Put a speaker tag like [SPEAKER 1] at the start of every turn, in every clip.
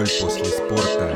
[SPEAKER 1] боль после спорта.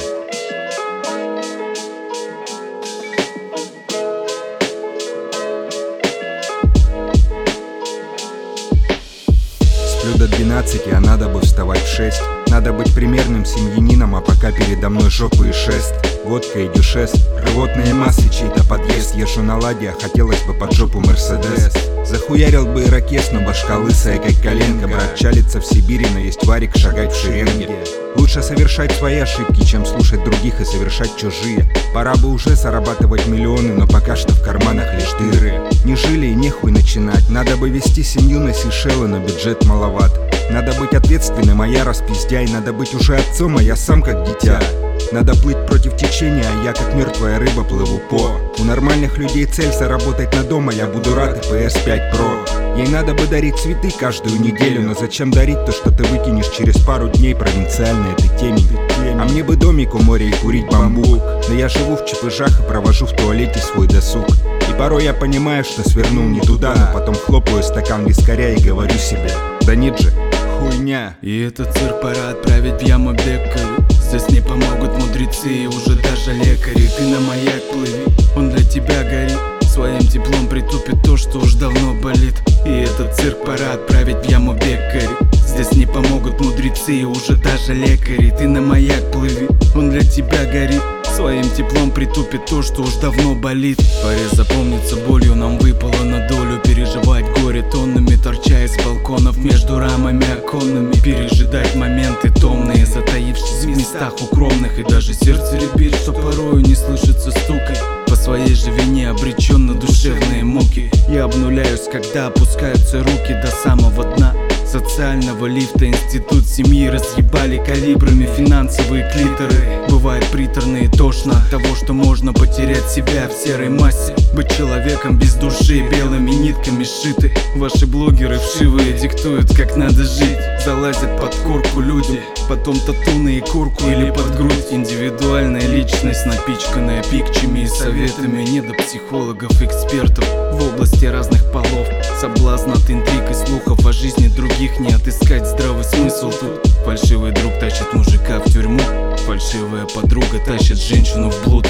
[SPEAKER 1] Сплю до 12, а надо бы вставать в 6. Надо быть примерным семьянином, а пока передо мной жопы и шест. Водка и дюшес, рвотные массы, чей-то подъезд. Езжу на ладе, а хотелось бы под жопу Мерседес. Захуярил бы ирокез, но башка лысая, как коленка. Брат чалится в Сибири, но есть варик, шагать в шеренге. Лучше совершать свои ошибки, чем слушать других и совершать чужие. Пора бы уже зарабатывать миллионы, но пока что в карманах лишь дыры. Не жили и нехуй начинать. Надо бы вести семью на Сейшелы, но бюджет маловат. Надо быть ответственным, а я распиздяй. Надо быть уже отцом, а я сам как дитя. Надо плыть против течения, а я как мертвая рыба плыву по. У нормальных людей цель заработать на дом, а я буду рад и PS5 Pro. Ей надо бы дарить цветы каждую неделю, но зачем дарить то, что ты выкинешь через пару дней? Провинциальная ты темень. А мне бы домик у моря и курить бамбук. Но я живу в чепыжах и провожу в туалете свой досуг. И порой я понимаю, что свернул не туда, но потом хлопаю стакан вискаря и говорю себе: да нет же, хуйня.
[SPEAKER 2] И этот цирк пора отправить в яму бекаю. Здесь не помогут мудрецы и уже даже лекари. Ты на маяк плыви, он для тебя горит. Своим теплом притупит то, что уж давно болит. И этот цирк пора отправить в яму бекари. Здесь не помогут мудрецы и уже даже лекари. Ты на маяк плыви, он для тебя горит. Своим теплом притупит то, что уж давно болит. Порез запомнится болью, нам выпало на долю переживать горе тоннами, торча из балконов между рамами оконными. Пережидать моменты томные, затаившись в местах укромных. И даже сердце ребит, что порою не слышится стука. По своей же вине обречен на душевные муки. Я обнуляюсь, когда опускаются руки до самого дна социального лифта. Институт семьи разъебали калибрами финансовые клиторы. Бывает приторно и тошно от того, что можно потерять себя в серой массе. Быть человеком без души, белыми нитками сшиты. Ваши блогеры вшивые диктуют, как надо жить. Залазят под куртку люди, потом тату на икорку или под грудь. Индивидуальная личность, напичканная пикчами и советами не до психологов, экспертов в области разных полов. Соблазн от интриг и слухов о жизни других, не отыскать здравый смысл тут. Фальшивый друг тащит мужика в тюрьму, фальшивая подруга тащит женщину в блуд.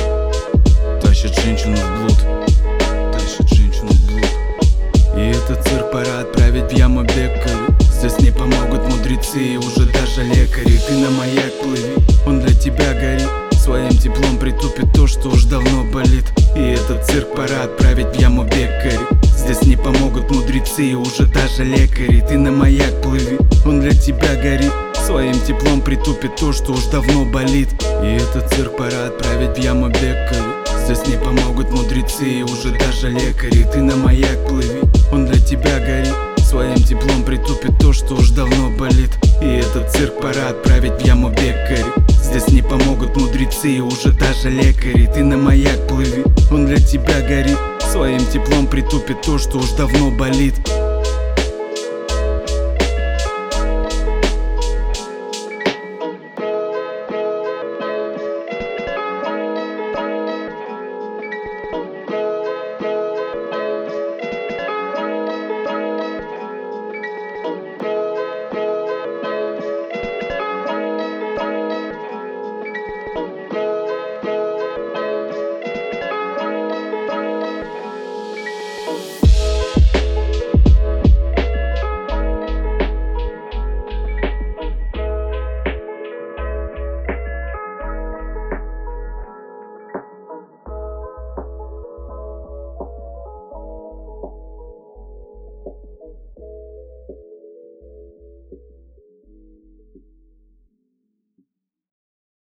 [SPEAKER 2] Тащит женщину в блуд. Тащит женщину в блуд. И этот цирк пора отправить в яму бекаю. Здесь не помогут мудрецы и уже даже лекари. Ты на маяк плыви, он для тебя горит. Своим теплом притупит то, что уж давно болит. И этот цирк пора отправить в яму бекари. Здесь не помогут мудрецы и уже даже лекари. Ты на маяк плыви, он для тебя горит. Своим теплом притупит то, что уж давно болит. И этот цирк пора отправить в яму бекаю. Здесь не помогут мудрецы и уже даже лекари. Ты на маяк плыви, он для тебя горит. Своим теплом притупит то, что уж давно болит. И этот цирк пора отправить в яму бекари. Здесь не помогут мудрецы и уже даже лекари. Ты на маяк плыви, он для тебя горит. Своим теплом притупит то, что уж давно болит.